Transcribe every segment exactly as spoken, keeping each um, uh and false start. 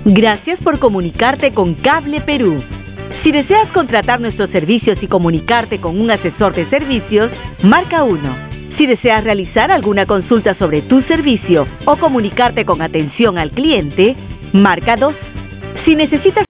Gracias por comunicarte con Cable Perú. Si deseas contratar nuestros servicios y comunicarte con un asesor de servicios, marca uno. Si deseas realizar alguna consulta sobre tu servicio o comunicarte con atención al cliente, marca dos. Si necesitas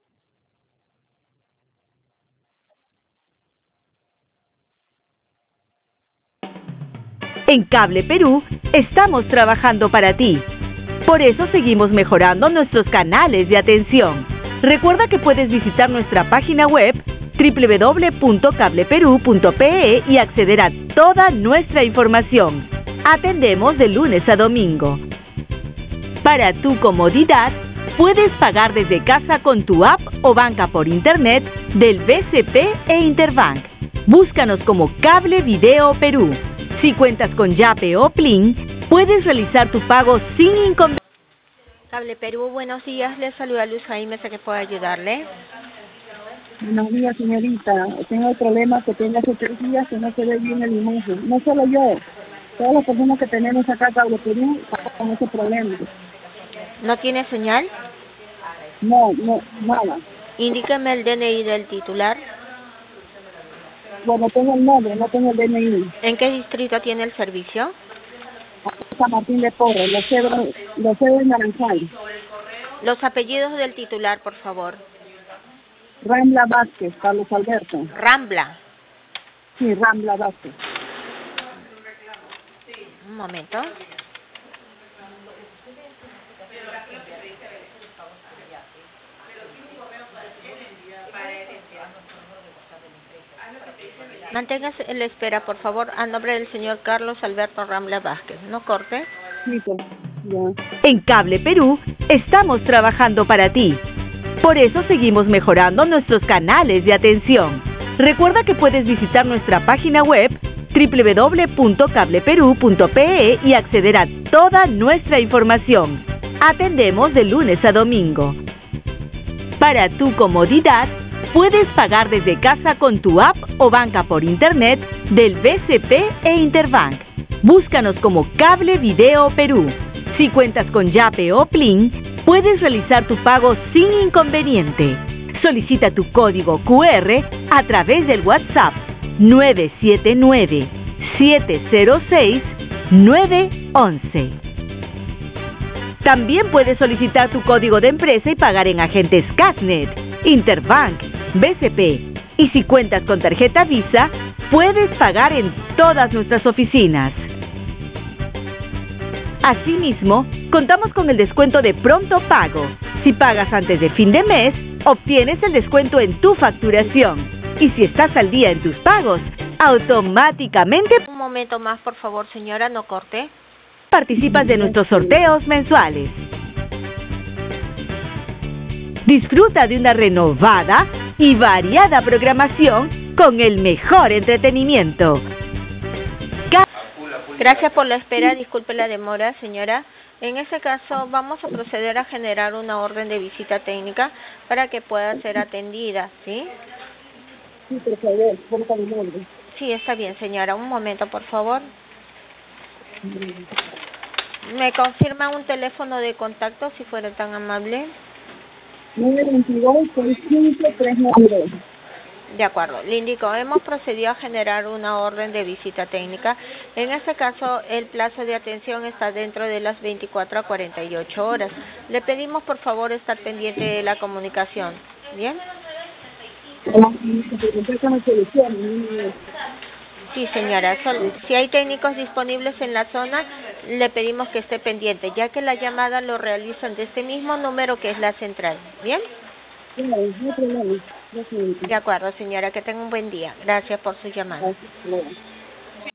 En Cable Perú, estamos trabajando para ti. Por eso seguimos mejorando nuestros canales de atención. Recuerda que puedes visitar nuestra página web doble u doble u doble u punto cable perú punto pe e y acceder a toda nuestra información. Atendemos de lunes a domingo. Para tu comodidad, puedes pagar desde casa con tu app o banca por internet del B C P e Interbank. Búscanos como Cable Video Perú. Si cuentas con Yape o Plin, puedes realizar tu pago sin inconveniente. Cable Perú, buenos días. Le saluda Luz Jaime, sé que puedo ayudarle. Buenos días, señorita. Tengo el problema que tengo hace tres días que no se ve bien el imagen. No solo yo, todas las personas que tenemos acá en Cable Perú están con ese problema. ¿No tiene señal? No, no, nada. Indíqueme el D N I del titular. Bueno, tengo el nombre, no tengo el D N I. ¿En qué distrito tiene el servicio? San Martín de Porres, los cedros, los cedros Naranjal. Los apellidos del titular, por favor. Rambla Vázquez, Carlos Alberto. Rambla. Sí, Rambla Vázquez. Un momento. Manténgase en la espera, por favor, a nombre del señor Carlos Alberto Rambla Vázquez. No corte. Sí, pues, ya. En Cable Perú, estamos trabajando para ti. Por eso seguimos mejorando nuestros canales de atención. Recuerda que puedes visitar nuestra página web doble u doble u doble u punto cable perú punto pe e y acceder a toda nuestra información. Atendemos de lunes a domingo. Para tu comodidad, puedes pagar desde casa con tu app o banca por internet del B C P e Interbank. Búscanos como Cable Video Perú. Si cuentas con Yape o Plin, puedes realizar tu pago sin inconveniente. Solicita tu código Q R a través del WhatsApp nueve siete nueve, siete cero seis, nueve once. También puedes solicitar tu código de empresa y pagar en agentes Casnet, Interbank, B C P. Y si cuentas con tarjeta Visa, puedes pagar en todas nuestras oficinas. Asimismo, contamos con el descuento de pronto pago. Si pagas antes de fin de mes, obtienes el descuento en tu facturación. Y si estás al día en tus pagos, automáticamente... Un momento más, por favor, señora, no corte. Participas de nuestros sorteos mensuales. Disfruta de una renovada y variada programación con el mejor entretenimiento. Gracias por la espera, disculpe la demora, señora. En ese caso, vamos a proceder a generar una orden de visita técnica para que pueda ser atendida, ¿sí? Sí, por favor, por favor. Sí, está bien, señora. Un momento, por favor. ¿Me confirma un teléfono de contacto, si fuera tan amable? nueve dos dos, seis cinco tres nueve dos. De acuerdo, le indico, hemos procedido a generar una orden de visita técnica. En este caso, el plazo de atención está dentro de las veinticuatro a cuarenta y ocho horas. Le pedimos, por favor, estar pendiente de la comunicación. ¿Bien? Sí, señora. Si hay técnicos disponibles en la zona, le pedimos que esté pendiente, ya que la llamada lo realizan de este mismo número que es la central. ¿Bien? No hay problema. De acuerdo, señora. Que tenga un buen día. Gracias por su llamada. Gracias.